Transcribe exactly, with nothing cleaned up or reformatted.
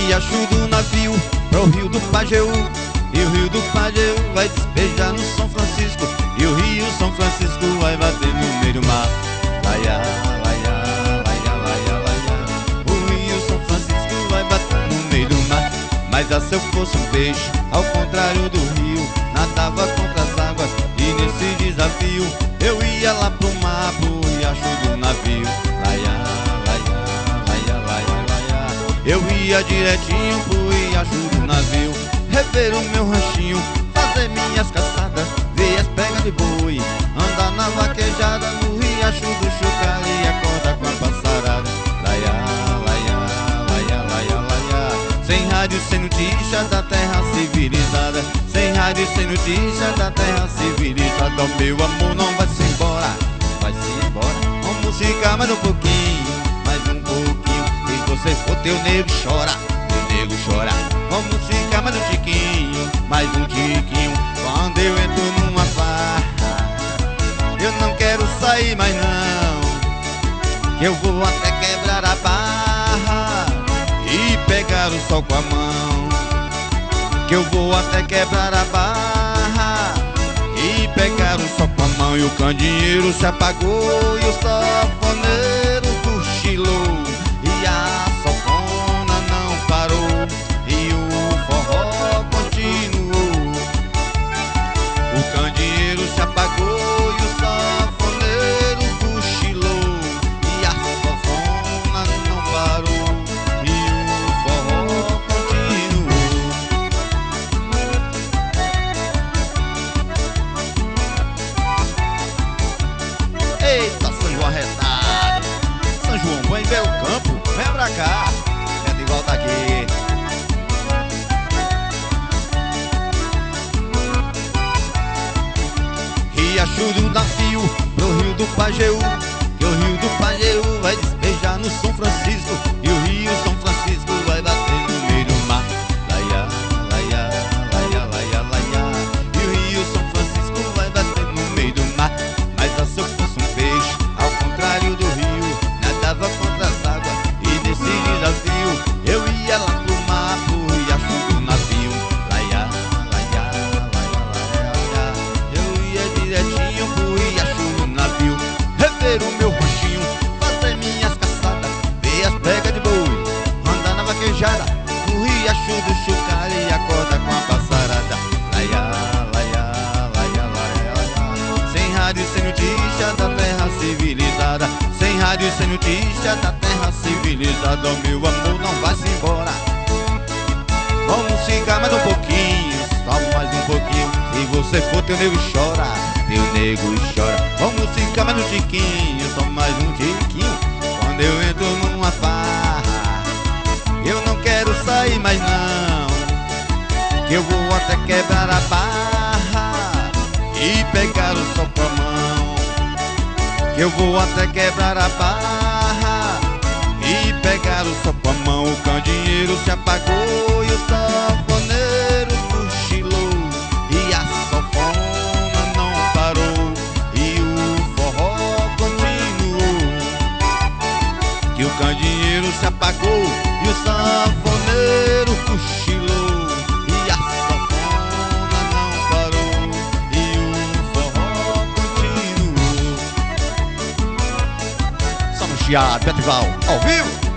Riacho do Navio pro Rio do Pajeú, e o Rio do Pajeú vai despejar no São Francisco, e o Rio São Francisco vai bater no meio do mar. Laia, laia, laia, laia, laia. O Rio São Francisco vai bater no meio do mar. Mas ah, se eu fosse um peixe, ao contrário do rio, nadava contra as águas, e nesse desafio eu ia lá pro mar, pro Riacho do Navio. Laia, laia, laia, laia, laia. Eu ia direitinho pro Riacho do Navio, rever o meu ranchinho, fazer minhas caçadas, ver as pegas de boi, andar na vaquejada no Riacho do Chucalho e acordar com a passarada. Laia, laia, laia, laia, laia. Sem rádio, sem notícia da terra civilizada, sem rádio, sem notícia da terra civilizada. O meu amor não vai se embora, vai se embora. Vamos ficar mais um pouquinho, mais um pouquinho. Se você for teu nego chora, teu nego chora. Vamos ficar mais um tiquinho, mais um tiquinho. Quando eu entro numa farra, eu não quero sair mais não, que eu vou até quebrar a barra e pegar o sol com a mão, que eu vou até quebrar a barra e pegar o sol com a mão. E o candeeiro se apagou e o sanfoneiro cochilou, e a sanfona não parou, e o forró continuou. O candeeiro se apagou e o sanfoneiro cochilou, e a sanfona não parou, e o forró continuou. Eita, São João arretado, São João bom em Belo Campo, vem pra cá, é de volta aqui. Riacho do Navio pro Rio do Pajeú, que o Rio do Pajeú vai despejar no São Francisco, e o Rio São Francisco vai bater no meio do mar. Laia, laia, laia, laia, laia. E o Rio São Francisco vai bater no meio do mar. Mas ah, se eu fosse um peixe, ao contrário do rio, nadava contra as águas, e nesse desafio eu ia lá pro mar, pro Riacho do Navio. Laia, laia, laia, laia, laia. Eu ia direitinho pro Riacho do Navio, rever o meu ranchinho, fazer minhas caçadas, ver as pegas de boi, andar na vaquejada no Riacho do Chucalho e acordar com a passarada. Laia, laia, laia, laia, laia. Sem rádio, sem notícia da terra civilizada, sem rádio, sem notícia da terra civilizada. O meu amor não vai se embora, vamos ficar mais um pouquinho, só mais um pouquinho. Se você for teu nego chora, teu nego chora. Vamos ficar mais um tiquinho, só mais um tiquinho. Quando eu entro numa farra, eu não quero sair mais não, que eu vou até quebrar a barra e pegar o sol com a mão, que eu vou até quebrar a barra e pegar o sol com a mão. O candeeiro se apagou e o sanfoneiro cochilou, e a sanfona não parou, e o forró continuou. Que o candeeiro se apagou e o sanfoneiro cochilou, e a sanfona não parou, e o forró continuou. Só no chiado, Betival, ao vivo.